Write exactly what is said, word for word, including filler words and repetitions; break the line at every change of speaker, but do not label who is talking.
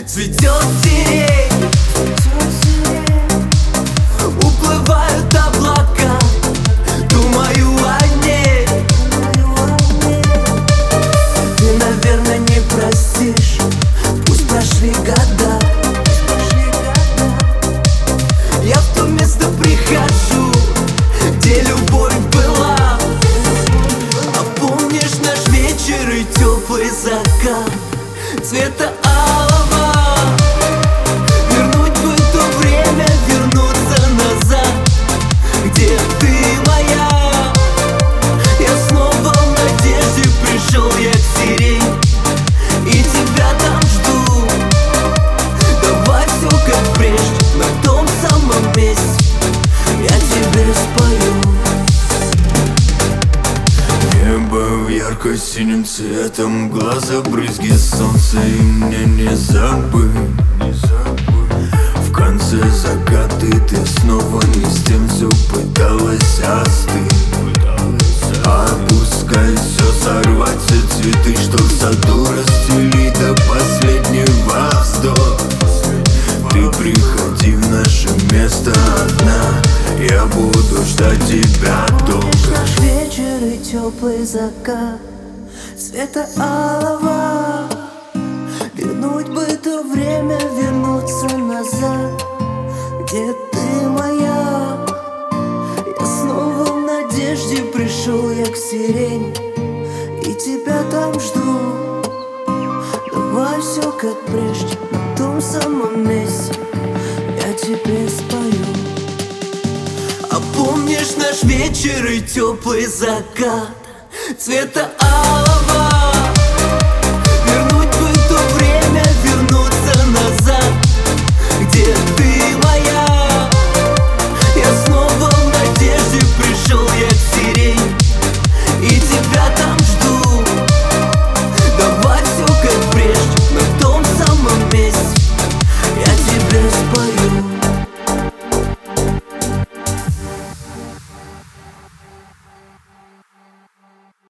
цветет сирень, уплывают облака, думаю о ней. Ты, наверное, не простишь, пусть прошли года. Я в то место прихожу, где любовь была. А помнишь наш вечер и теплый закат цвета алого? Вернуть бы то время, вернуться назад, где ты моя. Я снова в надежде пришел я к сирени, и тебя там жду. Давай все как прежде, на том самом месте я тебе спою.
Небо в ярко-синим цветом, глаза брызги солнца, и мне не забыть, не забыть. В конце заката ты снова не с тем все пыталась остыть. А пускай все сорвать, все цветы, что в саду расцвели до последнего вздоха. Ты приходи в наше место одна, я буду ждать тебя долго.
Наш вечер и теплый закат цвета алого. Вернуть бы то время, вернуться назад, где ты моя. Я снова в надежде пришел я к сирени, и тебя там жду. Давай все как прежде, на том самом месте я тебе спою. А помнишь наш вечер и теплый закат цвета алого?